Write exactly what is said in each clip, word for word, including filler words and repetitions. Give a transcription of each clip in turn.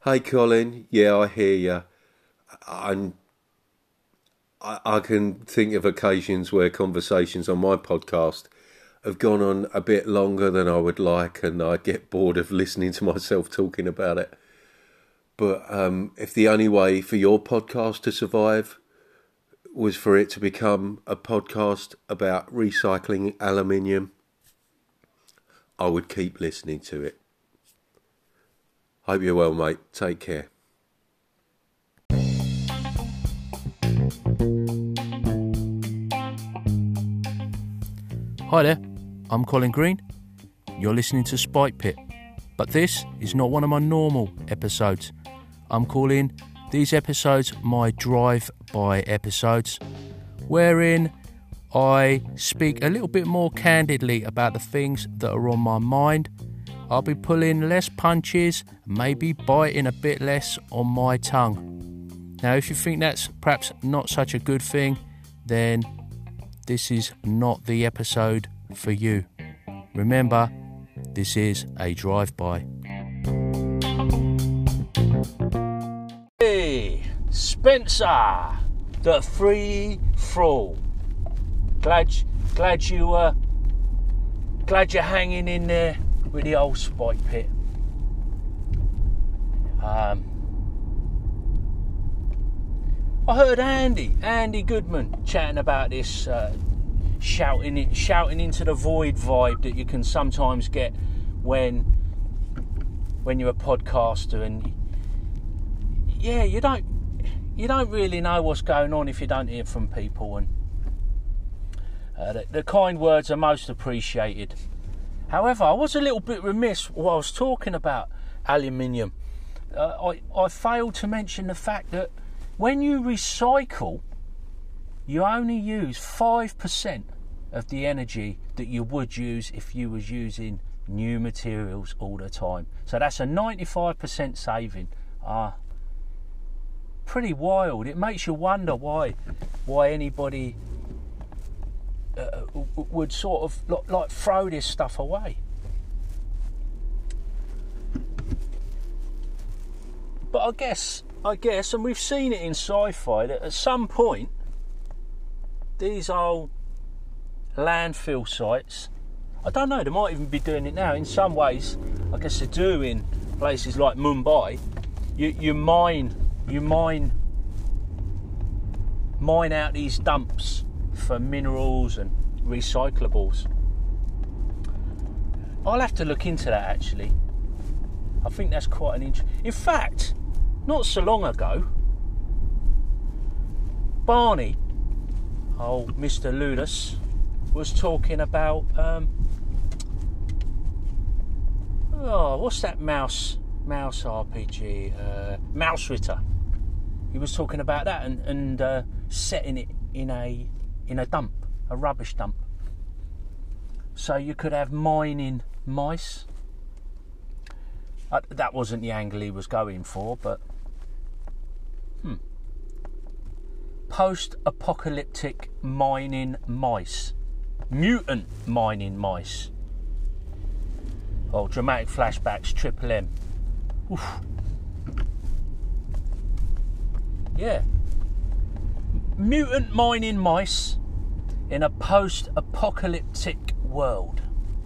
Hey Colin, yeah, I hear you. And I, I can think of occasions where conversations on my podcast have gone on a bit longer than I would like, and I get bored of listening to myself talking about it. But um, if the only way for your podcast to survive was for it to become a podcast about recycling aluminium, I would keep listening to it. Hope you're well, mate. Take care. Hi there, I'm Colin Green. You're listening to Spike Pit, but this is not one of my normal episodes. I'm calling these episodes my drive-by episodes, wherein I speak a little bit more candidly about the things that are on my mind. I'll be pulling less punches, maybe biting a bit less on my tongue. Now, if you think that's perhaps not such a good thing, then this is not the episode for you. Remember, this is a drive-by. Hey, Spencer, the free throw. Glad, glad you, uh, glad you're hanging in there with the old Spike Pit. Um, I heard Andy, Andy Goodman, chatting about this, uh, shouting it, shouting into the void vibe that you can sometimes get when, when you're a podcaster, and yeah, you don't, you don't really know what's going on if you don't hear from people, and uh, the, the kind words are most appreciated. However, I was a little bit remiss while I was talking about aluminium. Uh, I, I failed to mention the fact that when you recycle, you only use five percent of the energy that you would use if you was using new materials all the time. So that's a ninety-five percent saving. Ah, uh, pretty wild. It makes you wonder why why anybody uh, would sort of like throw this stuff away. But I guess I guess, and we've seen it in sci-fi, that at some point these old landfill sites, I don't know, they might even be doing it now. In some ways, I guess they do in places like Mumbai. You you mine you mine mine out these dumps for minerals and recyclables. I'll have to look into that actually. I think that's quite an interesting. In fact, not so long ago, Barney, oh Mister Ludus, was talking about um, oh, what's that mouse mouse R P G? Uh, Mausritter. He was talking about that and, and uh, setting it in a in a dump, a rubbish dump. So you could have mining mice. Uh, that wasn't the angle he was going for, but hmm. Post-apocalyptic mining mice. Mutant mining mice. Oh, dramatic flashbacks, Triple M. Oof. Yeah. Mutant mining mice in a post-apocalyptic world.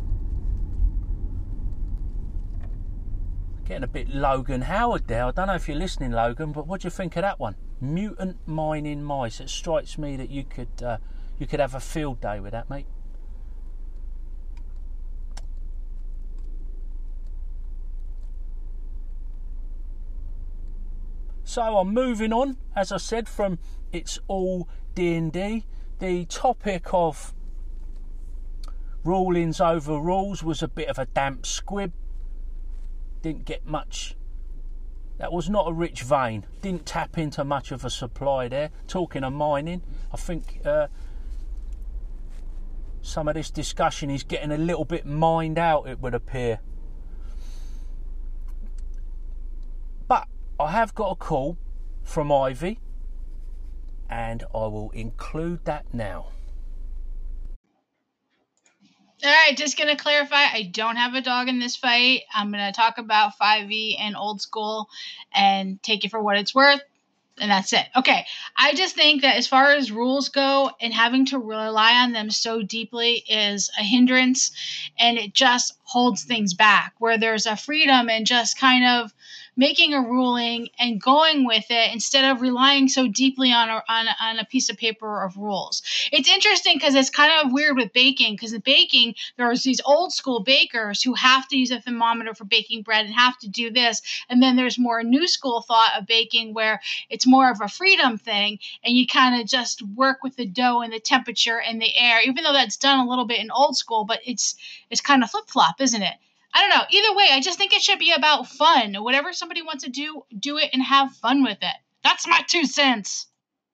Getting a bit Logan Howard there. I don't know if you're listening, Logan, but what do you think of that one? Mutant mining mice. It strikes me that you could uh, you could have a field day with that, mate. So I'm moving on, as I said, from It's All D and D. The topic of rulings over rules was a bit of a damp squib. Didn't get much. That was not a rich vein. Didn't tap into much of a supply there. Talking of mining, I think uh, some of this discussion is getting a little bit mined out, it would appear. But I have got a call from Ivy, and I will include that now. All right, just going to clarify, I don't have a dog in this fight. I'm going to talk about five E and old school and take it for what it's worth. And that's it. Okay. I just think that as far as rules go, and having to rely on them so deeply is a hindrance, and it just holds things back. Where there's a freedom and just kind of making a ruling and going with it instead of relying so deeply on a, on, a, on a piece of paper of rules. It's interesting because it's kind of weird with baking, because in baking, there's these old school bakers who have to use a thermometer for baking bread and have to do this. And then there's more new school thought of baking where it's more of a freedom thing, and you kind of just work with the dough and the temperature and the air, even though that's done a little bit in old school, but it's it's kind of flip-flop, isn't it? I don't know. Either way, I just think it should be about fun. Whatever somebody wants to do, do it and have fun with it. That's my two cents.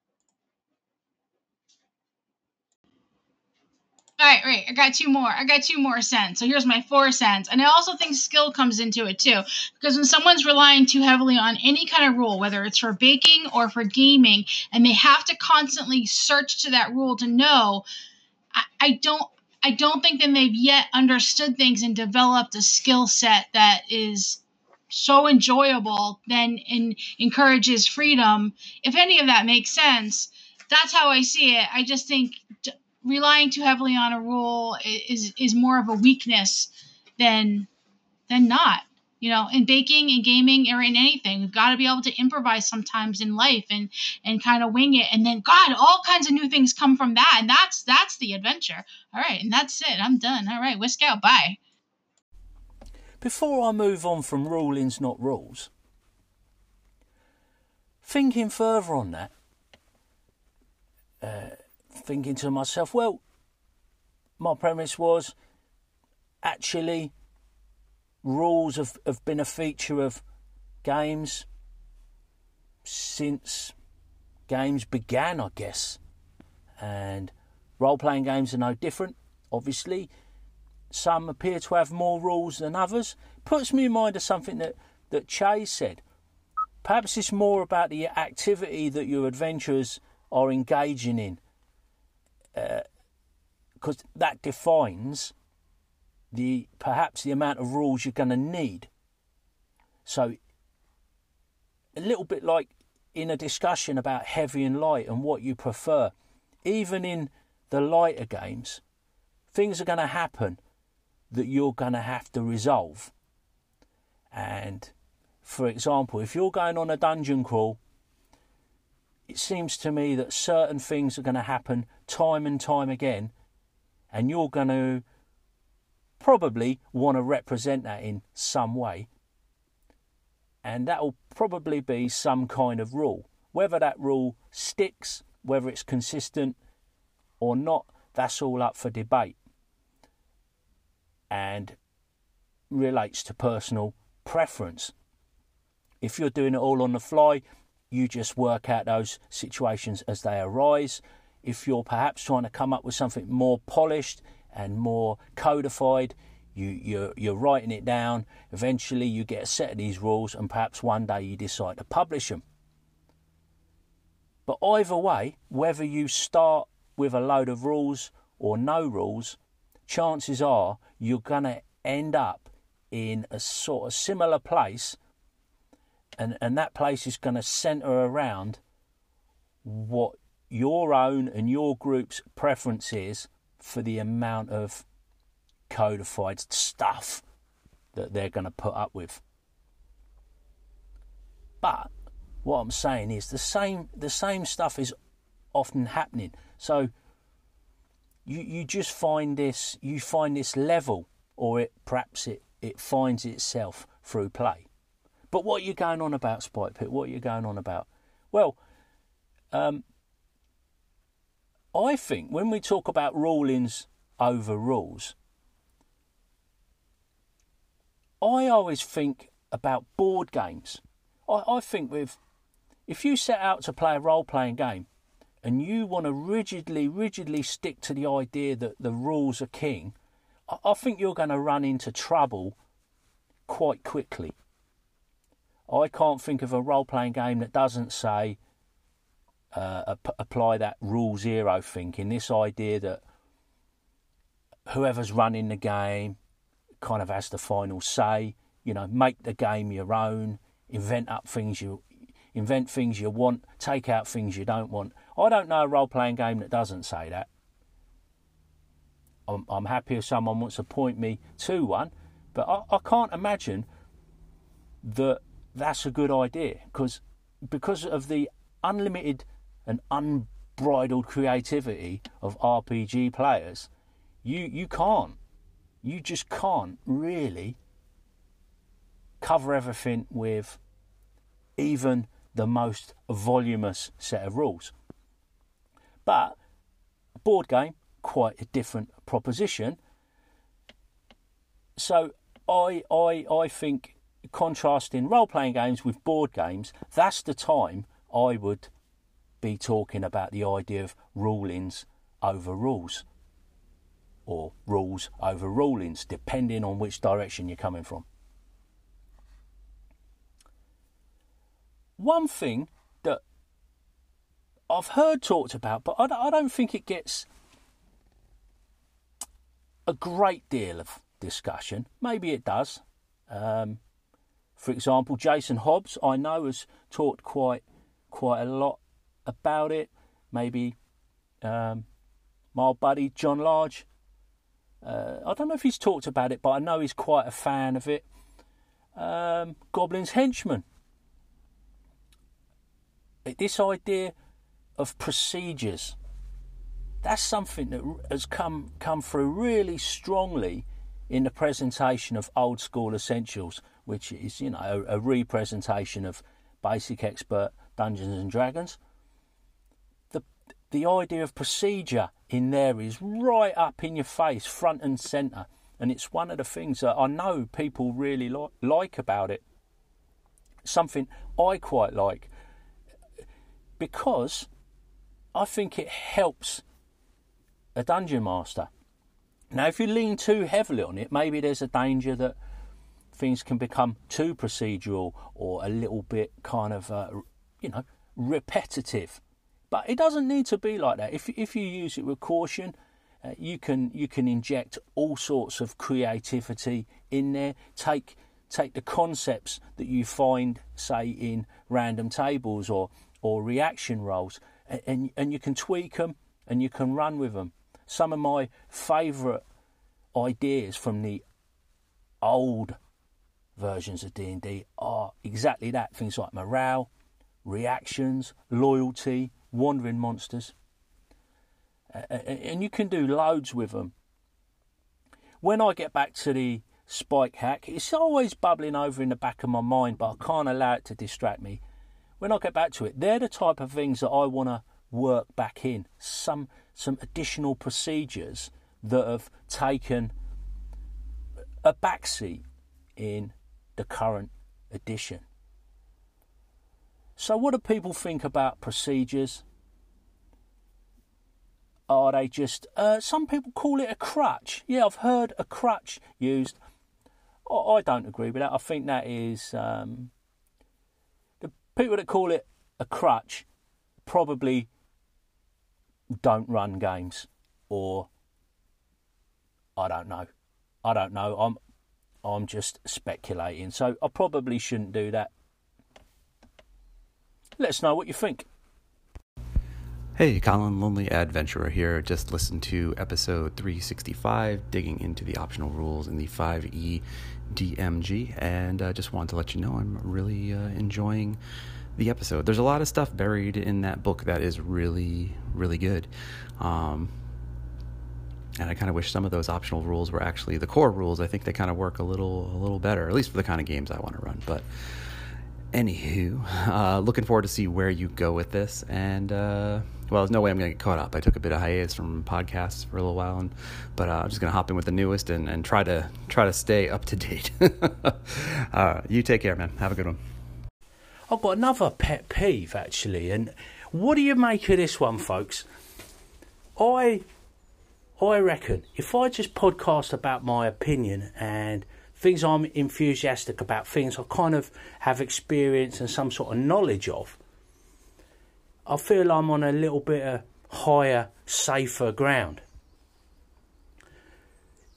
All right, right. I got two more. I got two more cents. So here's my four cents. And I also think skill comes into it too. Because when someone's relying too heavily on any kind of rule, whether it's for baking or for gaming, and they have to constantly search to that rule to know, I, I don't I don't think that they've yet understood things and developed a skill set that is so enjoyable, then in, encourages freedom. If any of that makes sense, that's how I see it. I just think d- relying too heavily on a rule is is more of a weakness than than not. You know, in baking and gaming or in anything, we've got to be able to improvise sometimes in life and and kind of wing it. And then, God, all kinds of new things come from that, and that's that's the adventure. All right, and that's it. I'm done. All right, whisk out. Bye. Before I move on from rulings, not rules, thinking further on that, uh, thinking to myself, well, my premise was actually rules have, have been a feature of games since games began, I guess. And role-playing games are no different, obviously. Some appear to have more rules than others. Puts me in mind of something that, that Che said. Perhaps it's more about the activity that your adventurers are engaging in. Because uh, that defines the perhaps the amount of rules you're going to need. So, a little bit like in a discussion about heavy and light and what you prefer. Even in the lighter games, things are going to happen that you're going to have to resolve. And, for example, if you're going on a dungeon crawl, it seems to me that certain things are going to happen time and time again, and you're going to probably want to represent that in some way. And that will probably be some kind of rule. Whether that rule sticks, whether it's consistent or not, that's all up for debate. And relates to personal preference. If you're doing it all on the fly, you just work out those situations as they arise. If you're perhaps trying to come up with something more polished and more codified, you, you're, you're writing it down. Eventually you get a set of these rules, and perhaps one day you decide to publish them. But either way, whether you start with a load of rules or no rules, chances are you're going to end up in a sort of similar place, and, and that place is going to centre around what your own and your group's preference is for the amount of codified stuff that they're going to put up with. But what I'm saying is the same the same stuff is often happening. So you you just find this you find this level, or it perhaps it, it finds itself through play. But what are you going on about, Spike Pit? What are you going on about? Well, um, I think when we talk about rulings over rules, I always think about board games. I, I think with if you set out to play a role-playing game and you want to rigidly, rigidly stick to the idea that the rules are king, I, I think you're going to run into trouble quite quickly. I can't think of a role-playing game that doesn't say uh, ap- apply that rule zero thinking, this idea that whoever's running the game kind of has the final say. You know, make the game your own, invent up things you invent things you want, take out things you don't want. I don't know a role-playing game that doesn't say that. I'm, I'm happy if someone wants to point me to one, but I, I can't imagine that that's a good idea, because because of the unlimited and unbridled creativity of R P G players, you you can't, you just can't really cover everything with even the most voluminous set of rules. But a board game, quite a different proposition. So I I I think contrasting role-playing games with board games, that's the time I would be talking about the idea of rulings over rules, or rules over rulings, depending on which direction you're coming from. One thing that I've heard talked about, but I don't think it gets a great deal of discussion. Maybe it does. Um, for example, Jason Hobbs, I know, has talked quite quite a lot about it. Maybe um, my old buddy John Large. Uh, I don't know if he's talked about it, but I know he's quite a fan of it. Um, Goblin's Henchman. This idea of procedures, that's something that has come come through really strongly in the presentation of Old School Essentials, which is, you know, a, a representation of Basic Expert Dungeons and Dragons. The the idea of procedure in there is right up in your face, front and centre, and it's one of the things that I know people really li- like about it. Something I quite like, because I think it helps a dungeon master. Now, if you lean too heavily on it, maybe there's a danger that things can become too procedural or a little bit kind of, uh, you know, repetitive. But it doesn't need to be like that. If if you use it with caution, uh, you can you can inject all sorts of creativity in there. Take take the concepts that you find, say, in random tables or or reaction rolls, and, and and you can tweak them and you can run with them. Some of my favourite ideas from the old versions of D and D are exactly that. Things like morale, reactions, loyalty, wandering monsters. Uh, and you can do loads with them. When I get back to the Spike hack, it's always bubbling over in the back of my mind, but I can't allow it to distract me. When I get back to it, they're the type of things that I want to work back in. Some some additional procedures that have taken a backseat in the current edition. So what do people think about procedures? Are they just... Uh, some people call it a crutch. Yeah, I've heard a crutch used. I, I don't agree with that. I think that is... Um, the people that call it a crutch probably don't run games, or I don't know. I don't know. I'm I'm just speculating. So I probably shouldn't do that. Let us know what you think. Hey, Colin, Lonely Adventurer here. Just listened to episode three sixty-five, digging into the optional rules in the five E D M G, and uh, just wanted to let you know I'm really uh, enjoying the episode. There's a lot of stuff buried in that book that is really, really good. Um, and I kind of wish some of those optional rules were actually the core rules. I think they kind of work a little, a little better, at least for the kind of games I want to run. But anywho, uh, looking forward to see where you go with this. And, uh, well, there's no way I'm going to get caught up. I took a bit of hiatus from podcasts for a little while, and, but uh, I'm just going to hop in with the newest and, and try to try to stay up to date. uh, you take care, man. Have a good one. I've got another pet peeve, actually, and what do you make of this one, folks? I, I reckon if I just podcast about my opinion and things I'm enthusiastic about, things I kind of have experience and some sort of knowledge of, I feel I'm on a little bit of higher, safer ground.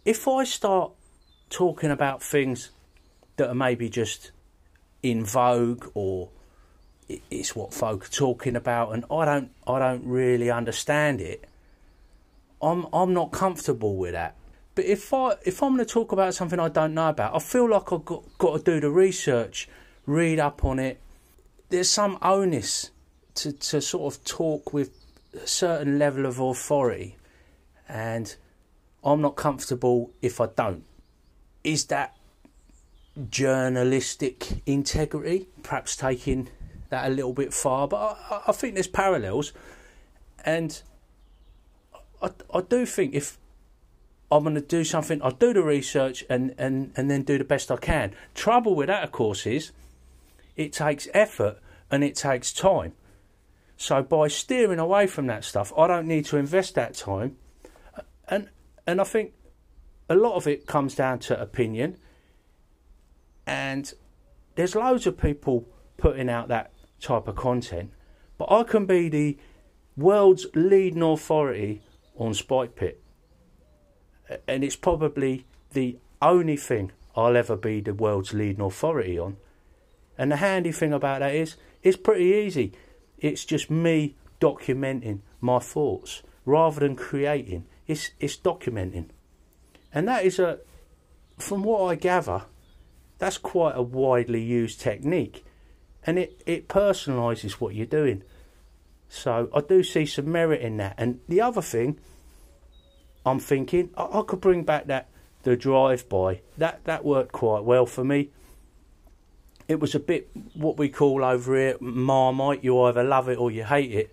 if I start talking about things that are maybe just in vogue, or it's what folk are talking about, and I don't I don't really understand it, I'm I'm not comfortable with that. But if I if I'm going to talk about something I don't know about, I feel like I've got got to do the research, read up on it. There's some onus to to sort of talk with a certain level of authority, and I'm not comfortable if I don't. Is that journalistic integrity? Perhaps taking that a little bit far, but I, I think there's parallels, and I, I do think if I'm going to do something, I'll do the research and, and, and then do the best I can. Trouble with that, of course, is it takes effort and it takes time. So by steering away from that stuff, I don't need to invest that time. And and I think a lot of it comes down to opinion. And there's loads of people putting out that type of content, but I can be the world's leading authority on Spike Pit, and it's probably the only thing I'll ever be the world's leading authority on. And the handy thing about that is it's pretty easy. It's just me documenting my thoughts rather than creating. It's it's documenting, and that is a, from what I gather, that's quite a widely used technique. And it, it personalises what you're doing. So I do see some merit in that. And the other thing, I'm thinking, I, I could bring back that the drive-by. That, that worked quite well for me. It was a bit what we call over here Marmite. You either love it or you hate it.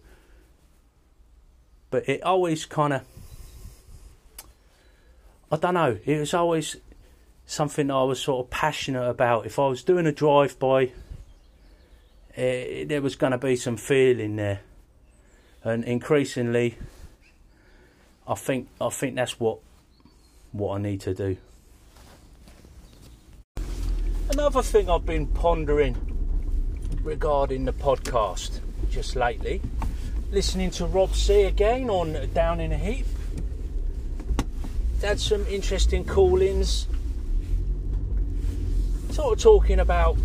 But it always kind of, I don't know, it was always something I was sort of passionate about. If I was doing a drive-by, Uh, there was going to be some feeling there, and increasingly, I think I think that's what what I need to do. Another thing I've been pondering regarding the podcast just lately, listening to Rob C again on Down in a Heap. Had some interesting call-ins, sort of talking about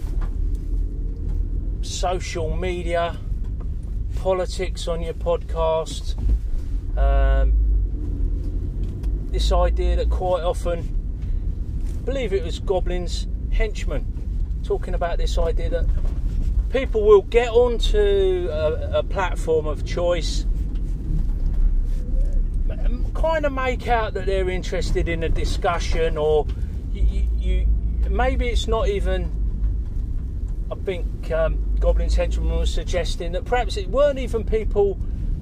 social media, politics on your podcast, um, this idea that quite often, I believe it was Goblin's henchman, talking about this idea that people will get onto a, a platform of choice, kind of make out that they're interested in a discussion, or you, you, you maybe it's not even, I think um, Goblin's henchman was suggesting that perhaps it weren't even people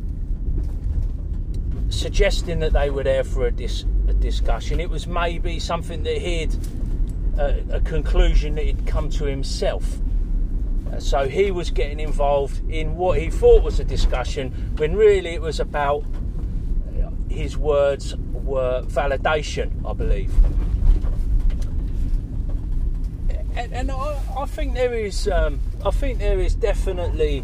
suggesting that they were there for a, dis- a discussion. It was maybe something that he'd, uh, a conclusion that he'd come to himself. Uh, so he was getting involved in what he thought was a discussion, when really it was about, his words were validation, I believe. And, and I, I think there is, um, I think there is definitely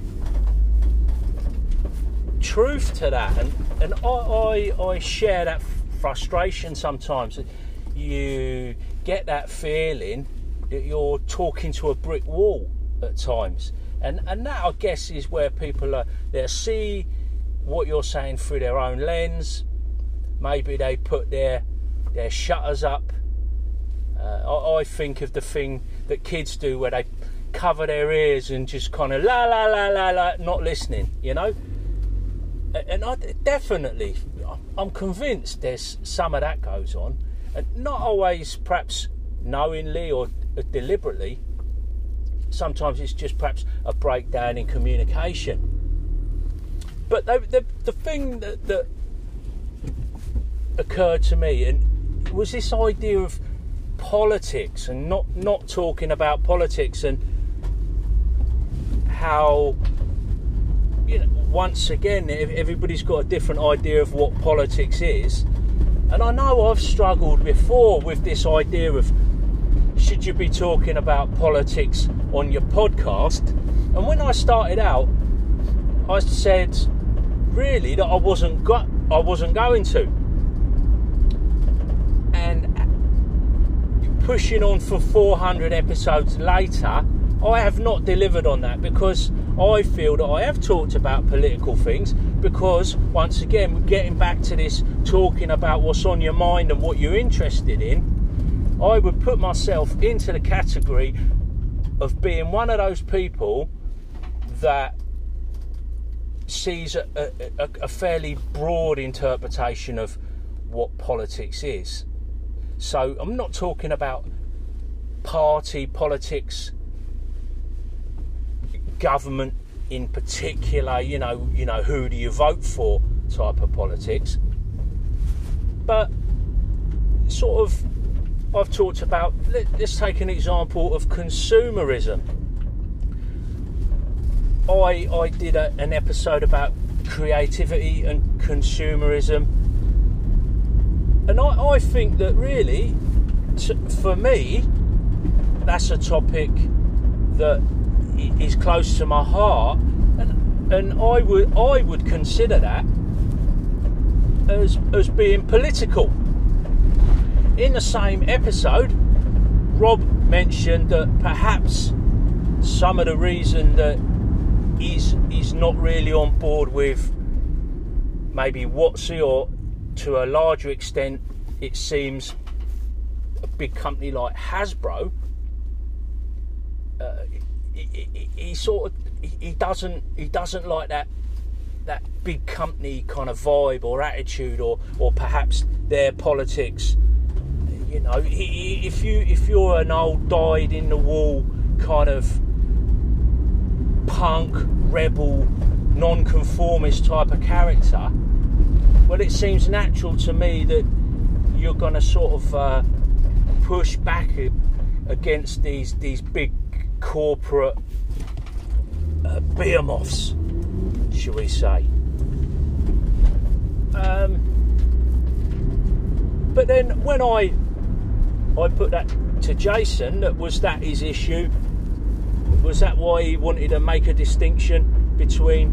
truth to that, and and I, I, I share that frustration sometimes. You get that feeling that you're talking to a brick wall at times, and and that, I guess, is where people are. They see what you're saying through their own lens. Maybe they put their their shutters up. Uh, I, I think of the thing that kids do where they cover their ears and just kind of la la la la la, not listening, you know. And I definitely, I'm convinced there's some of that goes on, and not always perhaps knowingly or deliberately. Sometimes it's just perhaps a breakdown in communication. But the the, the thing that, that occurred to me and was this idea of politics, and not not talking about politics, and how, you know, once again everybody's got a different idea of what politics is. And I know I've struggled before with this idea of, should you be talking about politics on your podcast? And when I started out, I said really that I wasn't go- I wasn't going to. pushing on for four hundred episodes later, I have not delivered on that, because I feel that I have talked about political things, because once again, we're getting back to this talking about what's on your mind and what you're interested in. I would put myself into the category of being one of those people that sees a, a, a fairly broad interpretation of what politics is. So I'm not talking about party politics, government in particular, you know, you know, who do you vote for type of politics. But sort of, I've talked about, let, let's take an example of consumerism. I I did a, an episode about creativity and consumerism, and I, I think that really, t- for me, that's a topic that is close to my heart, and and I would I would consider that as as being political. In the same episode, Rob mentioned that perhaps some of the reason that he's he's not really on board with maybe WotC, or to a larger extent, it seems a big company like Hasbro. Uh, he, he, he sort of he, he doesn't he doesn't like that that big company kind of vibe or attitude, or or perhaps their politics. You know, if you if you're an old dyed in the wool kind of punk, rebel, non-conformist type of character, well, it seems natural to me that you're going to sort of uh, push back against these these big corporate uh, behemoths, shall we say. Um, but then when I I put that to Jason, that was that his issue? Was that why he wanted to make a distinction between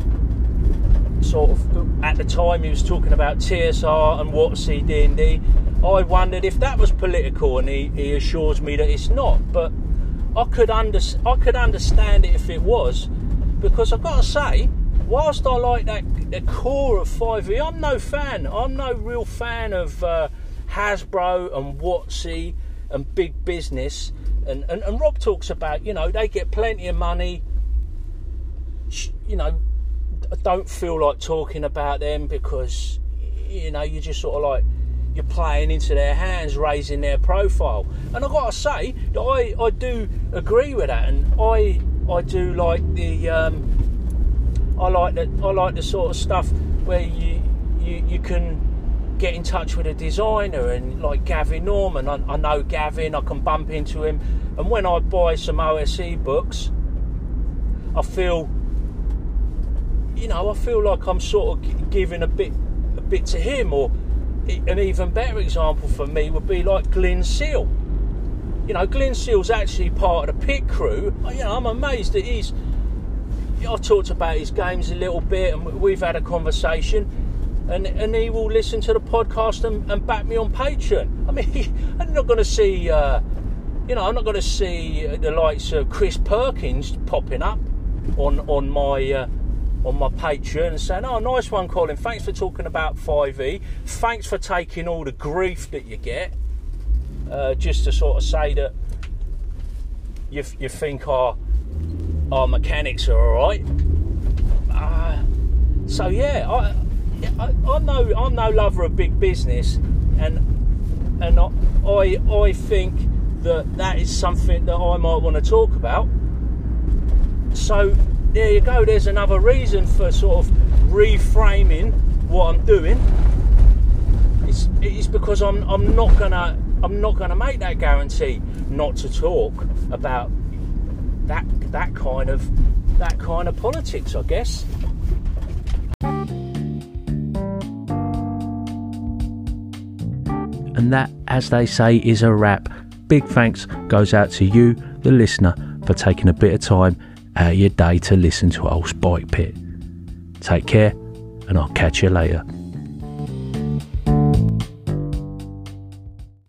sort of, at the time he was talking about T S R and WotC D and D? I wondered if that was political, and he, he assures me that it's not. But I could under, I could understand it if it was, because I've got to say, whilst I like that the core of five E, I'm no fan. I'm no real fan of uh, Hasbro and WotC and big business. And, and and Rob talks about, you know, they get plenty of money. You know, I don't feel like talking about them because, you know, you just sort of like, you're playing into their hands, raising their profile. And I've got to say that I, I do agree with that, and I I do like the um, I like the I like the sort of stuff where you you you can get in touch with a designer, and like Gavin Norman, I, I know Gavin, I can bump into him, and when I buy some O S E books, I feel, you know, I feel like I'm sort of giving a bit a bit to him. Or an even better example for me would be like Glyn Seal. You know, Glyn Seal's actually part of the pit crew. You know, I'm amazed that he's, I've talked about his games a little bit, and we've had a conversation. And, and he will listen to the podcast and, and back me on Patreon. I mean, I'm not going to see, uh, you know, I'm not going to see the likes of Chris Perkins popping up on on my uh, on my Patreon and saying, "Oh, nice one, Colin. Thanks for talking about five E. Thanks for taking all the grief that you get, uh, just to sort of say that you you think our our mechanics are all right." Uh, so yeah, I. I, I'm no, I'm no lover of big business, and and I, I think that that is something that I might want to talk about. So there you go. There's another reason for sort of reframing what I'm doing. It's it's because I'm I'm not gonna I'm not gonna make that guarantee not to talk about that that kind of that kind of politics, I guess. And that, as they say, is a wrap. Big thanks goes out to you, the listener, for taking a bit of time out of your day to listen to old Spike Pit. Take care, and I'll catch you later.